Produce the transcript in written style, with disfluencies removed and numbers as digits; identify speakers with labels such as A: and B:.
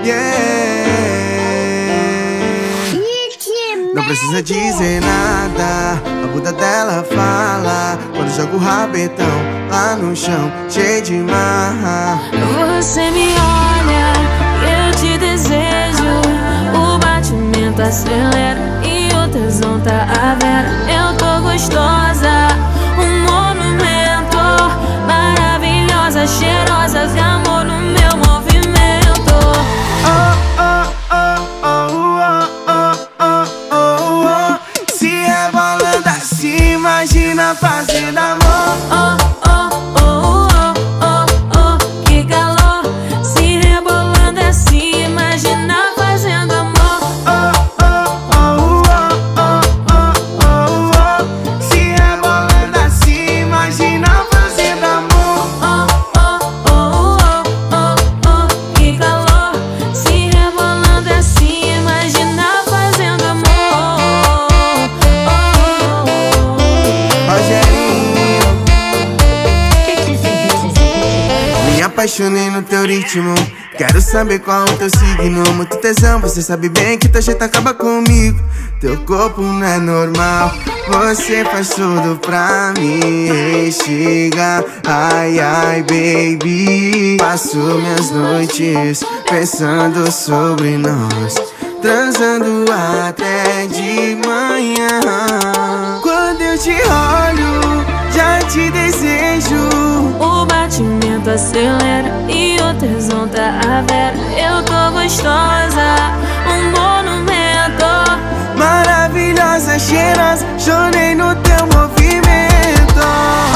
A: yeah. Não precisa dizer nada, a bunda dela fala quando joga o rabetão lá no chão, cheio de marra.
B: Você me olha, eu te desejo, o batimento acelera e o tesão tá à vera. Eu tô gostosa, um monumento, maravilhosa, cheirosa, de amor no meu movimento.
A: Oh, oh, oh, oh, oh, oh, oh, oh. Se rebolando assim, imagina fazendo amor.
B: Oh, oh, oh, oh, oh, oh, que calor. Se rebolando assim, imagina fazendo amor.
A: Oh, oh, oh, oh, oh, oh, oh, oh. Se rebolando assim, imagina fazendo amor.
B: Oh, oh, oh, oh, oh, oh, que calor. Se rebolando assim, imagina fazendo amor.
A: Rogerinho, me apaixonei no teu ritmo. Quero saber qual o teu signo. Muito tesão, você sabe bem que teu jeito acaba comigo. Teu corpo não é normal, você faz tudo pra me instigar. Ai, ai, baby, passo minhas noites pensando sobre nós, transando até de manhã. Quando eu te olho, já te desejo.
B: O batimento acelera e o tesão tá à vera. Eu tô gostosa, um monumento,
A: Maravilhosa, cheirosa, chorei no teu movimento.